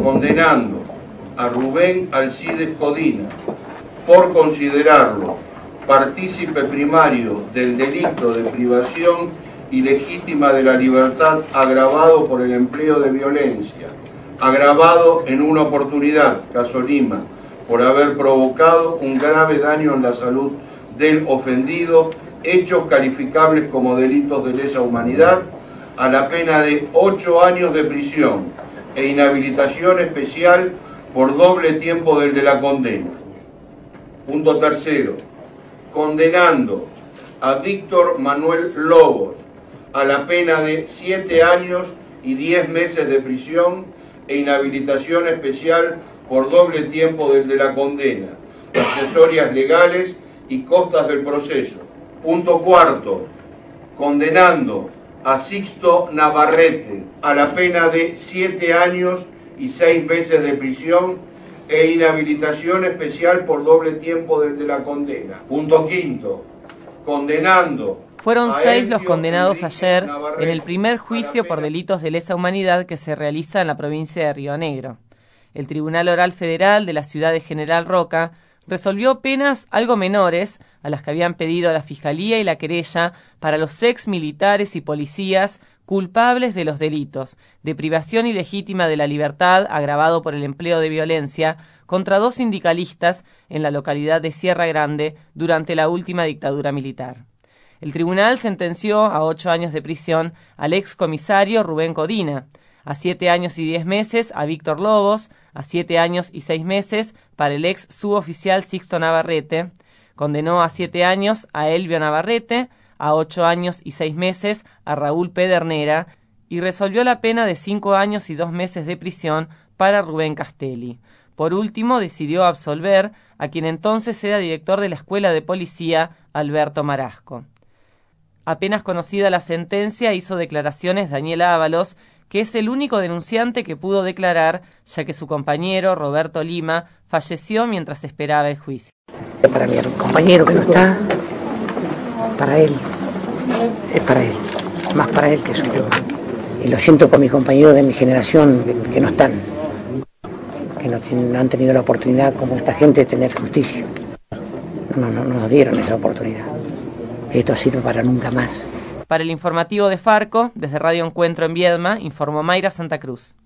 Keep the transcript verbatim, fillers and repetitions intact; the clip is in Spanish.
condenando a Rubén Alcides Codina por considerarlo partícipe primario del delito de privación ilegítima de la libertad agravado por el empleo de violencia, agravado en una oportunidad, caso Lima, por haber provocado un grave daño en la salud del ofendido, hechos calificables como delitos de lesa humanidad, a la pena de ocho años de prisión e inhabilitación especial por doble tiempo del de la condena. Punto tercero, condenando a Víctor Manuel Lobos a la pena de siete años y diez meses de prisión e inhabilitación especial por doble tiempo del de la condena, accesorias legales y costas del proceso. Punto cuarto, condenando a Sixto Navarrete a la pena de siete años y seis meses de prisión e inhabilitación especial por doble tiempo del de la condena. Punto quinto, condenando... Fueron seis los condenados ayer en el primer juicio por delitos de lesa humanidad que se realiza en la provincia de Río Negro. El Tribunal Oral Federal de la ciudad de General Roca resolvió penas algo menores a las que habían pedido la Fiscalía y la querella para los ex militares y policías culpables de los delitos de privación ilegítima de la libertad agravado por el empleo de violencia contra dos sindicalistas en la localidad de Sierra Grande durante la última dictadura militar. El tribunal sentenció a ocho años de prisión al ex comisario Rubén Codina, a siete años y diez meses a Víctor Lobos, a siete años y seis meses para el ex suboficial Sixto Navarrete, condenó a siete años a Elvio Navarrete, a ocho años y seis meses a Raúl Pedernera y resolvió la pena de cinco años y dos meses de prisión para Rubén Castelli. Por último, decidió absolver a quien entonces era director de la Escuela de Policía, Alberto Marasco. Apenas conocida la sentencia, hizo declaraciones Daniel Ábalos, que es el único denunciante que pudo declarar, ya que su compañero, Roberto Lima, falleció mientras esperaba el juicio. Para mi compañero que no está, para él, es para él, más para él que soy yo. Y lo siento por mis compañeros de mi generación que, que no están, que no, tienen, no han tenido la oportunidad como esta gente de tener justicia. No, no, no nos dieron esa oportunidad. Esto sirve para nunca más. Para el informativo de Farco, desde Radio Encuentro en Viedma, informó Mayra Santa Cruz.